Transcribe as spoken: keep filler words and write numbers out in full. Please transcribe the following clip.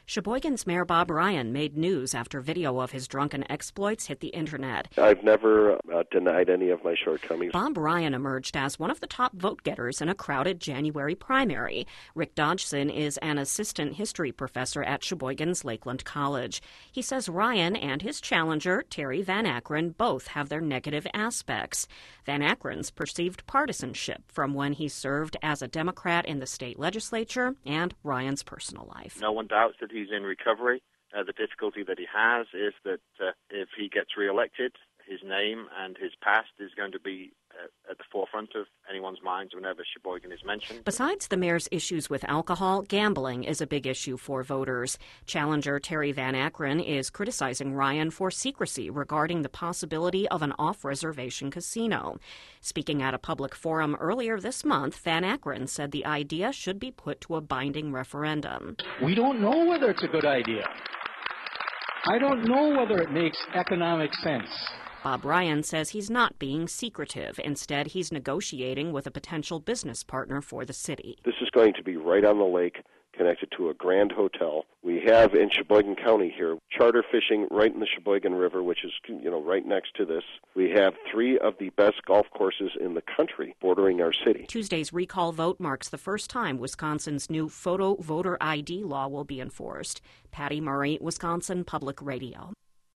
Sheboygan's Mayor Bob Ryan made news after video of his drunken exploits hit the internet. I've never uh, denied any of my shortcomings. Bob Ryan emerged as one of the top vote-getters in a crowded January primary. Rick Dodgson is an assistant history professor at Sheboygan's Lakeland College. He says Ryan and his challenger, Terry Van Akkeren, both have their negative aspects. Van Akkeren's perceived partisanship from when he served as a Democrat in the state legislature, and Ryan's personal life. No one doubts that he's in recovery. Uh, the difficulty that he has is that uh, if he gets reelected, his name and his past is going to be uh, at the forefront of anyone's minds whenever Sheboygan is mentioned. Besides the mayor's issues with alcohol, gambling is a big issue for voters. Challenger Terry Van Akkeren is criticizing Ryan for secrecy regarding the possibility of an off-reservation casino. Speaking at a public forum earlier this month, Van Akkeren said the idea should be put to a binding referendum. We don't know whether it's a good idea. I don't know whether it makes economic sense. Bob Ryan says he's not being secretive. Instead, he's negotiating with a potential business partner for the city. This is going to be right on the lake, connected to a grand hotel. We have in Sheboygan County here charter fishing right in the Sheboygan River, which is, you know, right next to this. We have three of the best golf courses in the country bordering our city. Tuesday's recall vote marks the first time Wisconsin's new photo voter I D law will be enforced. Patty Murray, Wisconsin Public Radio.